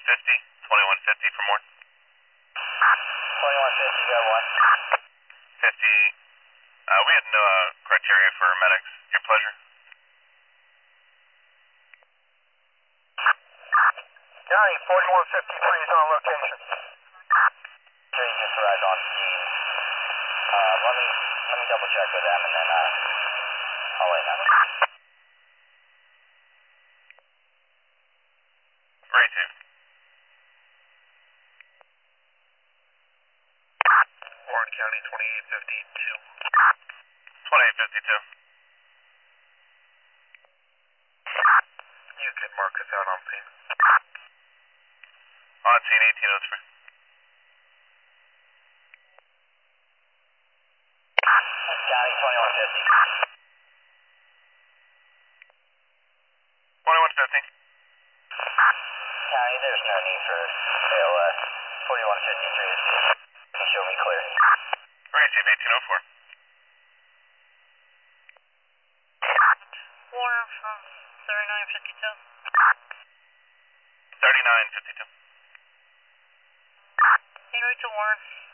2150 for more. 2150, got one. 50. We had no criteria for medics. Your pleasure. County 4153 is on location. Sure, you just arrived on scene. Let me double check with them and then I'll let you know. Right here. Warren County 2852. 2852. You can mark us out on scene. On scene 1803. County 2150. 2150. County, there's no need for ALS. 4153 is can show me clear. Receive 1804. Warner from 3952. 3952. En route to Warren.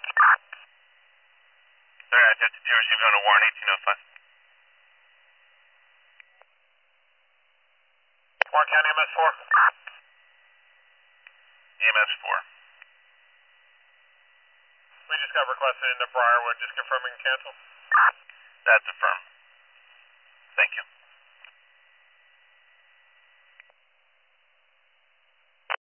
3952, receive going to Warren 1805. Warren County MS4. EMS 4. We just got requested into Briarwood, just confirming cancel. That's affirmed. Thank you.